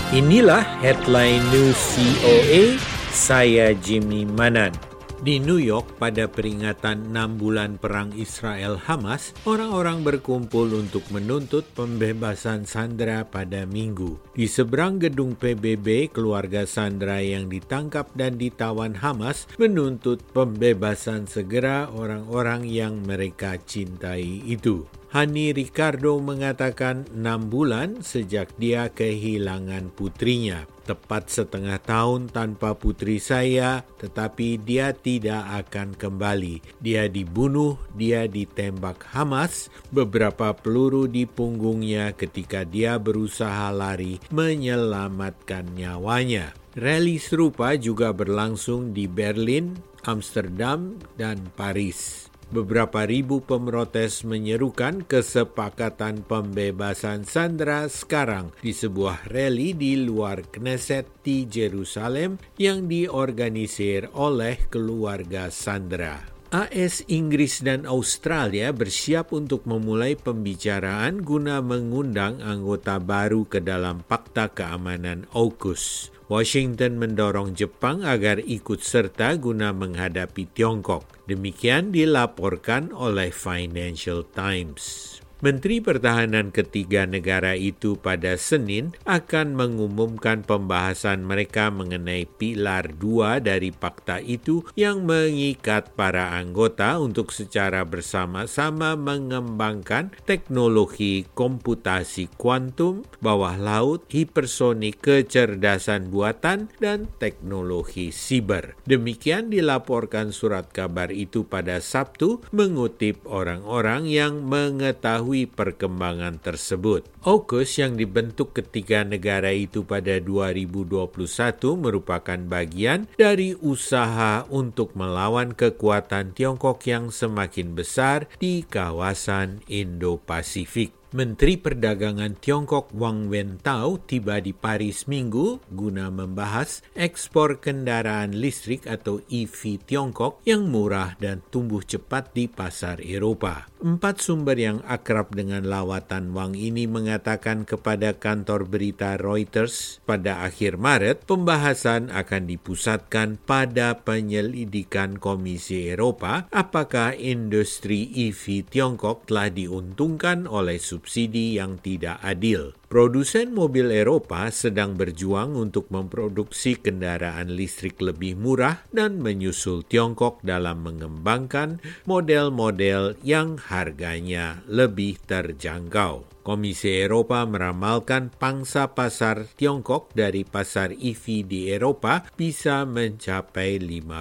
Inilah headline news VOA, saya Jimmy Manan. Di New York pada peringatan 6 bulan perang Israel-Hamas, orang-orang berkumpul untuk menuntut pembebasan sandera pada Minggu. Di seberang gedung PBB, keluarga sandera yang ditangkap dan ditawan Hamas menuntut pembebasan segera orang-orang yang mereka cintai itu. Hani Ricardo mengatakan 6 bulan sejak dia kehilangan putrinya. Tepat setengah tahun tanpa putri saya, tetapi dia tidak akan kembali. Dia dibunuh, dia ditembak Hamas, beberapa peluru di punggungnya ketika dia berusaha lari menyelamatkan nyawanya. Rally serupa juga berlangsung di Berlin, Amsterdam, dan Paris. Beberapa ribu pemrotes menyerukan kesepakatan pembebasan sandera sekarang di sebuah rally di luar Knesset di Jerusalem yang diorganisir oleh keluarga sandera. AS, Inggris, dan Australia bersiap untuk memulai pembicaraan guna mengundang anggota baru ke dalam Pakta Keamanan AUKUS. Washington mendorong Jepang agar ikut serta guna menghadapi Tiongkok. Demikian dilaporkan oleh Financial Times. Menteri Pertahanan ketiga negara itu pada Senin akan mengumumkan pembahasan mereka mengenai pilar 2 dari fakta itu yang mengikat para anggota untuk secara bersama-sama mengembangkan teknologi komputasi kuantum, bawah laut, hipersonik, kecerdasan buatan, dan teknologi siber. Demikian dilaporkan surat kabar itu pada Sabtu mengutip orang-orang yang mengetahui perkembangan tersebut. AUKUS yang dibentuk ketiga negara itu pada 2021 merupakan bagian dari usaha untuk melawan kekuatan Tiongkok yang semakin besar di kawasan Indo-Pasifik. Menteri Perdagangan Tiongkok Wang Wentao tiba di Paris Minggu guna membahas ekspor kendaraan listrik atau EV Tiongkok yang murah dan tumbuh cepat di pasar Eropa. 4 sumber yang akrab dengan lawatan Wang ini mengatakan kepada kantor berita Reuters pada akhir Maret, pembahasan akan dipusatkan pada penyelidikan Komisi Eropa apakah industri EV Tiongkok telah diuntungkan oleh subsidi yang tidak adil. Produsen mobil Eropa sedang berjuang untuk memproduksi kendaraan listrik lebih murah dan menyusul Tiongkok dalam mengembangkan model-model yang harganya lebih terjangkau. Komisi Eropa meramalkan pangsa pasar Tiongkok dari pasar EV di Eropa bisa mencapai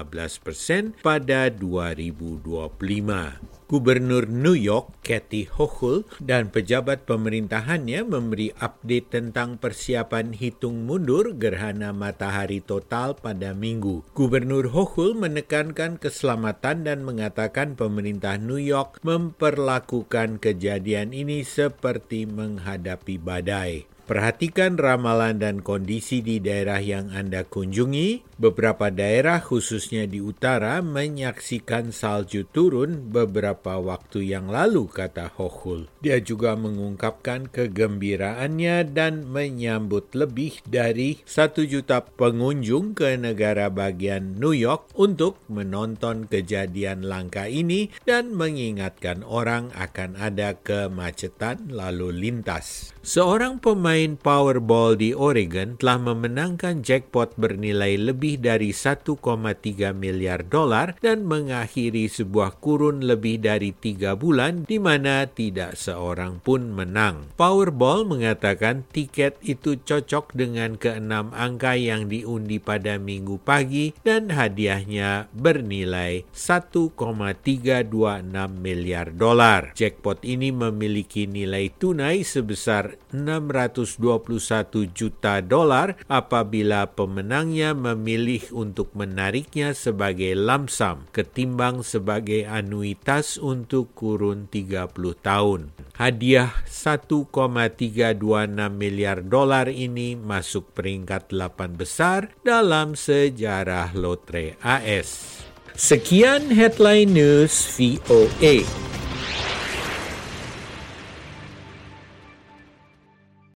15% pada 2025. Gubernur New York, Kathy Hochul, dan pejabat pemerintahannya memberi update tentang persiapan hitung mundur gerhana matahari total pada Minggu. Gubernur Hochul menekankan keselamatan dan mengatakan pemerintah New York memperlakukan kejadian ini seperti menghadapi badai. Perhatikan ramalan dan kondisi di daerah yang Anda kunjungi. Beberapa daerah, khususnya di utara, menyaksikan salju turun beberapa waktu yang lalu, kata Hochul. Dia juga mengungkapkan kegembiraannya dan menyambut lebih dari 1 juta pengunjung ke negara bagian New York untuk menonton kejadian langka ini dan mengingatkan orang akan ada kemacetan lalu lintas. Seorang pemain Powerball di Oregon telah memenangkan jackpot bernilai lebih dari 1,3 miliar dolar dan mengakhiri sebuah kurun lebih dari 3 bulan di mana tidak seorang pun menang. Powerball mengatakan tiket itu cocok dengan ke-6 angka yang diundi pada Minggu pagi dan hadiahnya bernilai 1,326 miliar dolar. Jackpot ini memiliki nilai tunai sebesar 621 juta dolar apabila pemenangnya memilih untuk menariknya sebagai lump sum ketimbang sebagai anuitas untuk kurun 30 tahun. Hadiah 1,326 miliar dolar ini masuk peringkat 8 besar dalam sejarah lotre AS. Sekian headline news VOA.